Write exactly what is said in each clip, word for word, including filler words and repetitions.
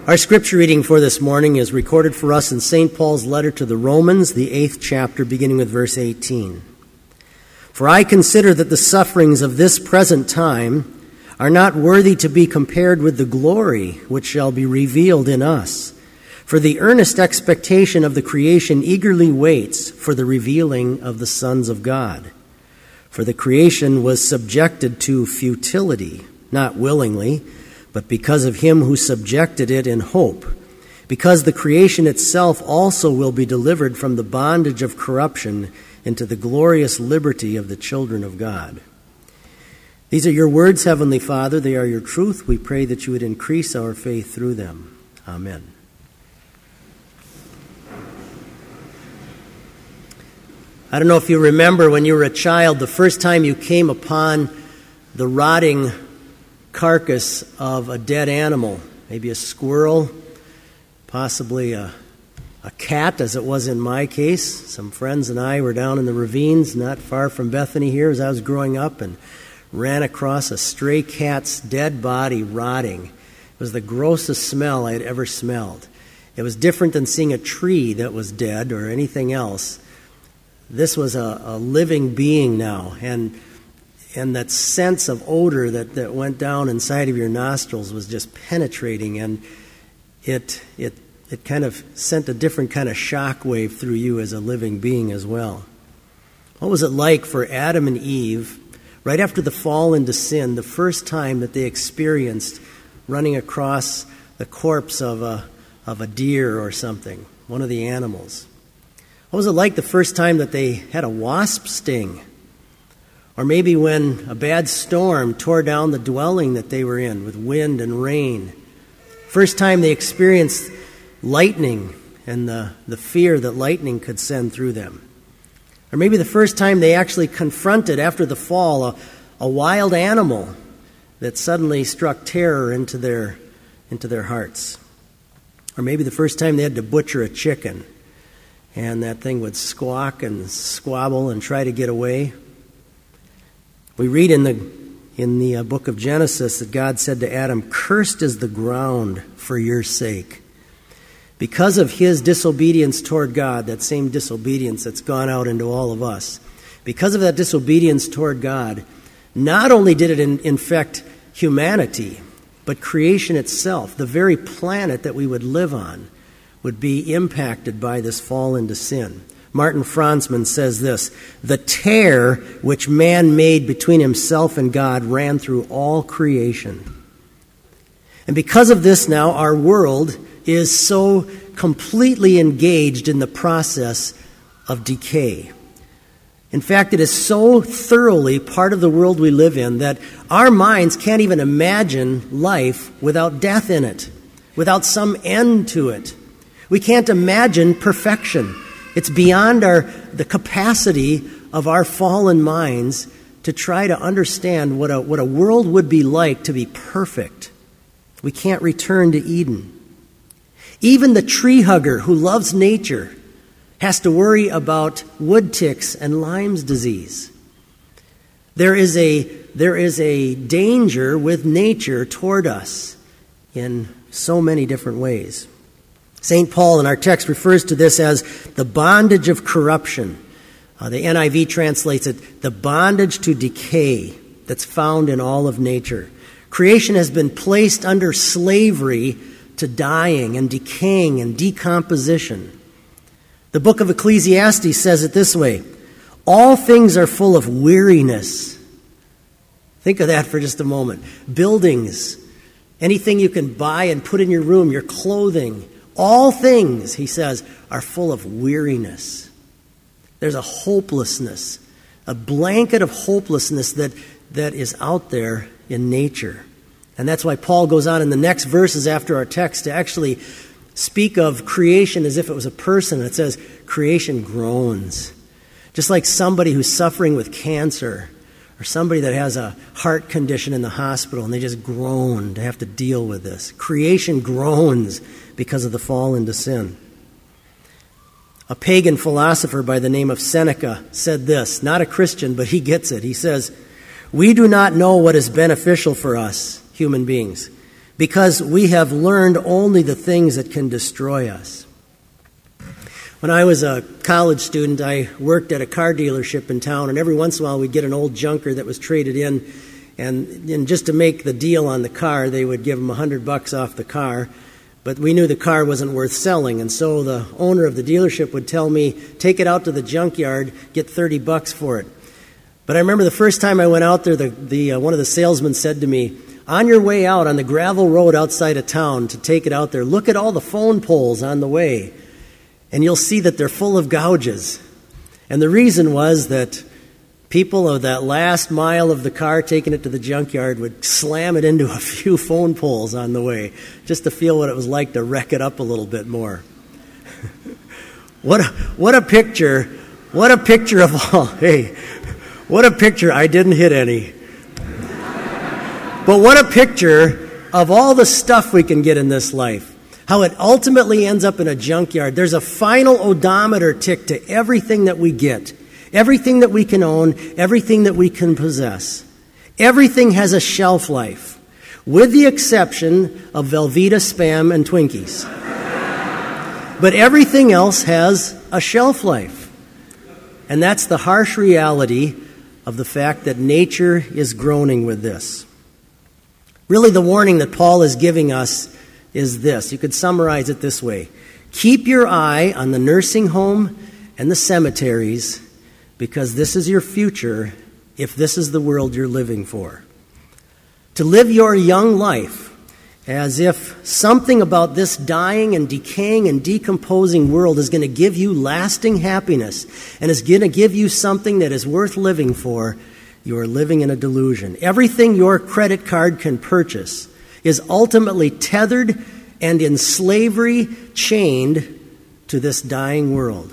Our scripture reading for this morning is recorded for us in Saint Paul's letter to the Romans, the eighth chapter, beginning with verse eighteen. For I consider that the sufferings of this present time are not worthy to be compared with the glory which shall be revealed in us. For the earnest expectation of the creation eagerly waits for the revealing of the sons of God. For the creation was subjected to futility, not willingly, but because of him who subjected it in hope, because the creation itself also will be delivered from the bondage of corruption into the glorious liberty of the children of God. These are your words, Heavenly Father. They are your truth. We pray that you would increase our faith through them. Amen. I don't know if you remember when you were a child, the first time you came upon the rotting carcass of a dead animal, maybe a squirrel, possibly a, a cat, as it was in my case. Some friends and I were down in the ravines not far from Bethany here as I was growing up and ran across a stray cat's dead body rotting. It was the grossest smell I had ever smelled. It was different than seeing a tree that was dead or anything else. This was a, a living being now, and And that sense of odor that, that went down inside of your nostrils was just penetrating, and it it it kind of sent a different kind of shock wave through you as a living being as well. What was it like for Adam and Eve, right after the fall into sin, the first time that they experienced running across the corpse of a of a deer or something, one of the animals? What was it like the first time that they had a wasp sting? Or maybe when a bad storm tore down the dwelling that they were in with wind and rain. First time they experienced lightning and the, the fear that lightning could send through them. Or maybe the first time they actually confronted, after the fall, a, a wild animal that suddenly struck terror into their, into their hearts. Or maybe the first time they had to butcher a chicken and that thing would squawk and squabble and try to get away. We read in the in the uh, book of Genesis that God said to Adam, "Cursed is the ground for your sake." Because of his disobedience toward God, that same disobedience that's gone out into all of us, because of that disobedience toward God, not only did it in, infect humanity, but creation itself, the very planet that we would live on, would be impacted by this fall into sin. Martin Franzmann says this: "The tear which man made between himself and God ran through all creation." And because of this now, our world is so completely engaged in the process of decay. In fact, it is so thoroughly part of the world we live in that our minds can't even imagine life without death in it, without some end to it. We can't imagine perfection. It's beyond our the capacity of our fallen minds to try to understand what a what a world would be like to be perfect. We can't return to Eden. Even the tree hugger who loves nature has to worry about wood ticks and Lyme's disease. There is a there is a danger with nature toward us in so many different ways. Saint Paul in our text refers to this as the bondage of corruption. Uh, the N I V translates it, the bondage to decay that's found in all of nature. Creation has been placed under slavery to dying and decaying and decomposition. The book of Ecclesiastes says it this way: all things are full of weariness. Think of that for just a moment. Buildings, anything you can buy and put in your room, your clothing, all things, he says, are full of weariness. There's a hopelessness, a blanket of hopelessness that, that is out there in nature. And that's why Paul goes on in the next verses after our text to actually speak of creation as if it was a person. It says, creation groans. Just like somebody who's suffering with cancer or somebody that has a heart condition in the hospital and they just groan to have to deal with this. Creation groans because of the fall into sin. A pagan philosopher by the name of Seneca said this, not a Christian, but he gets it. He says, "We do not know what is beneficial for us, human beings, because we have learned only the things that can destroy us. When I was a college student, I worked at a car dealership in town, and every once in a while we'd get an old junker that was traded in, and, and just to make the deal on the car, they would give them a hundred bucks off the car. But we knew the car wasn't worth selling, and so the owner of the dealership would tell me, take it out to the junkyard, get thirty bucks for it. But I remember the first time I went out there, the, the uh, one of the salesmen said to me, on your way out on the gravel road outside of town to take it out there, look at all the phone poles on the way, and you'll see that they're full of gouges. And the reason was that people of that last mile of the car taking it to the junkyard would slam it into a few phone poles on the way, just to feel what it was like to wreck it up a little bit more. What a, what a picture, what a picture of all, hey, what a picture, I didn't hit any. But what a picture of all the stuff we can get in this life. How it ultimately ends up in a junkyard. There's a final odometer tick to everything that we get. Everything that we can own, everything that we can possess. Everything has a shelf life, with the exception of Velveeta Spam and Twinkies. But everything else has a shelf life. And that's the harsh reality of the fact that nature is groaning with this. Really, the warning that Paul is giving us is this. You could summarize it this way. Keep your eye on the nursing home and the cemeteries, because this is your future if this is the world you're living for. To live your young life as if something about this dying and decaying and decomposing world is going to give you lasting happiness and is going to give you something that is worth living for, you are living in a delusion. Everything your credit card can purchase is ultimately tethered and in slavery chained to this dying world.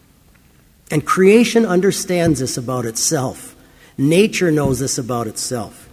And creation understands this about itself. Nature knows this about itself.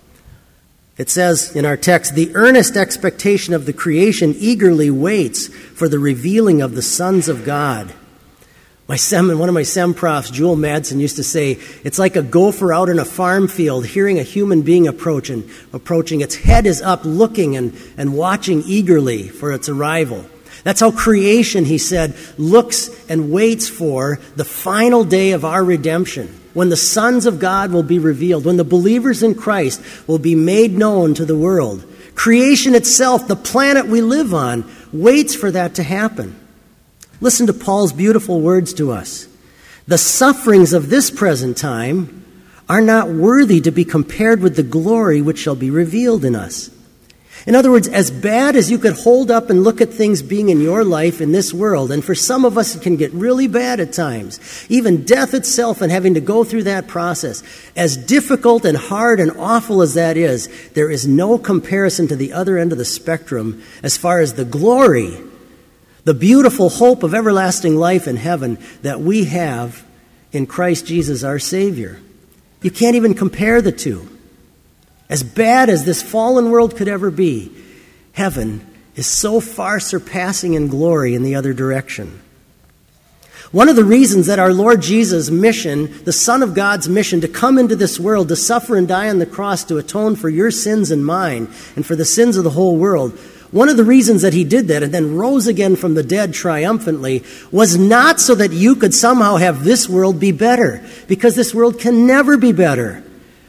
It says in our text, the earnest expectation of the creation eagerly waits for the revealing of the sons of God. My sem, one of my sem profs, Jewel Madsen, used to say, it's like a gopher out in a farm field hearing a human being approach and approaching. Its head is up looking and, and watching eagerly for its arrival. That's how creation, he said, looks and waits for the final day of our redemption, when the sons of God will be revealed, when the believers in Christ will be made known to the world. Creation itself, the planet we live on, waits for that to happen. Listen to Paul's beautiful words to us. The sufferings of this present time are not worthy to be compared with the glory which shall be revealed in us. In other words, as bad as you could hold up and look at things being in your life in this world, and for some of us it can get really bad at times, even death itself and having to go through that process, as difficult and hard and awful as that is, there is no comparison to the other end of the spectrum as far as the glory, the beautiful hope of everlasting life in heaven that we have in Christ Jesus our Savior. You can't even compare the two. As bad as this fallen world could ever be, heaven is so far surpassing in glory in the other direction. One of the reasons that our Lord Jesus' mission, the Son of God's mission, to come into this world, to suffer and die on the cross, to atone for your sins and mine, and for the sins of the whole world, one of the reasons that he did that and then rose again from the dead triumphantly was not so that you could somehow have this world be better, because this world can never be better.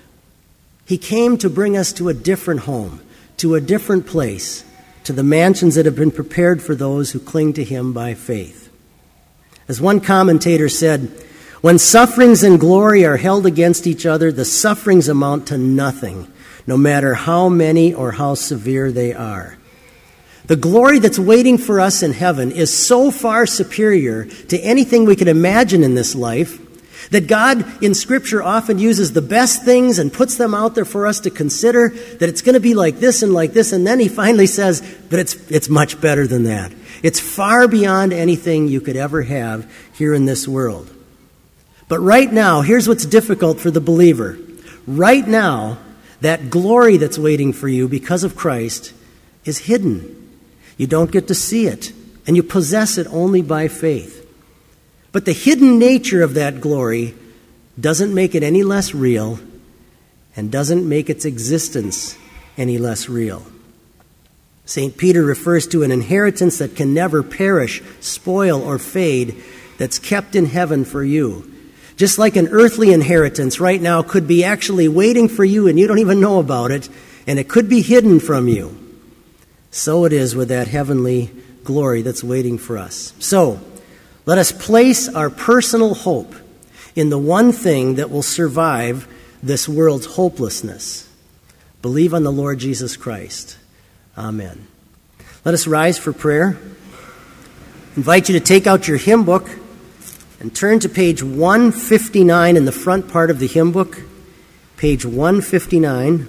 He came to bring us to a different home, to a different place, to the mansions that have been prepared for those who cling to him by faith. As one commentator said, when sufferings and glory are held against each other, the sufferings amount to nothing, no matter how many or how severe they are. The glory that's waiting for us in heaven is so far superior to anything we could imagine in this life that God in Scripture often uses the best things and puts them out there for us to consider, that it's going to be like this and like this, and then he finally says, but it's, it's much better than that. It's far beyond anything you could ever have here in this world. But right now, here's what's difficult for the believer. Right now, that glory that's waiting for you because of Christ is hidden. You don't get to see it, and you possess it only by faith. But the hidden nature of that glory doesn't make it any less real and doesn't make its existence any less real. Saint Peter refers to an inheritance that can never perish, spoil, or fade, that's kept in heaven for you. Just like an earthly inheritance right now could be actually waiting for you and you don't even know about it, and it could be hidden from you. So it is with that heavenly glory that's waiting for us. So, let us place our personal hope in the one thing that will survive this world's hopelessness. Believe on the Lord Jesus Christ. Amen. Let us rise for prayer. I invite you to take out your hymn book and turn to page one fifty-nine in the front part of the hymn book. Page one fifty-nine.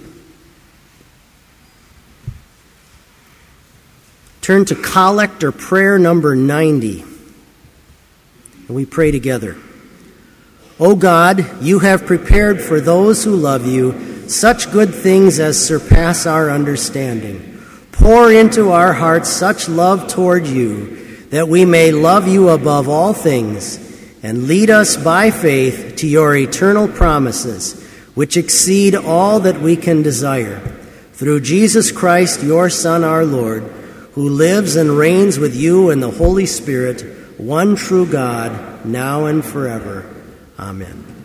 Turn to collect or prayer number ninety. And we pray together. O God, you have prepared for those who love you such good things as surpass our understanding. Pour into our hearts such love toward you that we may love you above all things and lead us by faith to your eternal promises, which exceed all that we can desire. Through Jesus Christ, your Son, our Lord, who lives and reigns with you in the Holy Spirit, one true God, now and forever. Amen.